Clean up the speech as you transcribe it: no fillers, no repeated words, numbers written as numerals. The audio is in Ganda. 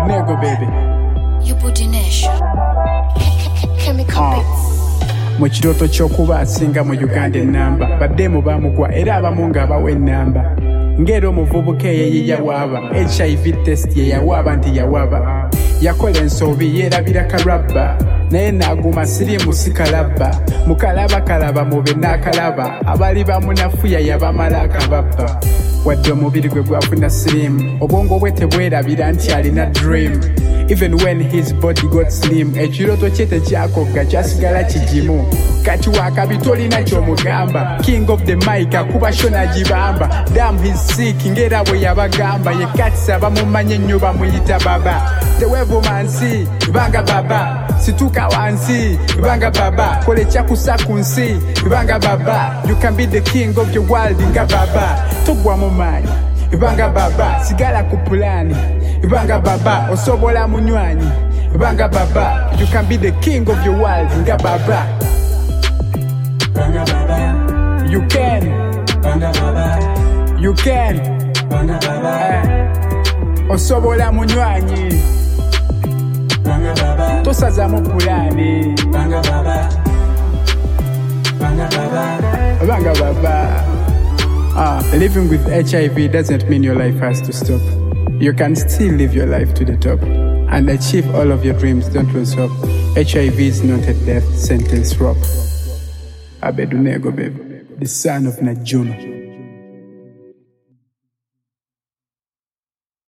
Abedunego baby. You Budinesh. Chemical Beats. Mu kiroto ky'okuba asinga mu Uganda ennamba baddemu bamugwa era abamu ng'abawa ennamba ng'era omuvubuka eyeyiya waaba HIV test ye yawaaba nti yawaaba yakola ensobi yeerabira kalabba naye n'aguma siriimu si kalabba mukalaba kalaba mube n'akalaba abali bamunafuya yabamala akababba wadde omubiri gwe gwafuna siriimu obwongo bwe tebwerabira nti alina dream. Even when his body got slim, ekiroto kye tekyakogga kyasigala kigimu kati wakabi tolina ky'omugamba king of the mic akuba sho n'agibamba damn he's sick ng'era bwe yabagamba ye katisa bamumanye ennyo bamuyita baba tewevumansi banga baba situka wansi banga baba kola ekyakusa ku nsi banga baba you can be the king of your world nga baba togwa mu maanyi banga baba sigala ku pulani banga baba osobola munywanyi banga baba you can be the king of your world nga baba banga baba you can banga baba you can banga baba osobola munywanyi banga baba tosaza mu pulani banga baba banga baba banga baba. Living with HIV doesn't mean your life has to stop. You can still live your life to the top and achieve all of your dreams. Don't lose hope. HIV is not a death sentence, Rob. Abedunego, baby, the son of Najuno.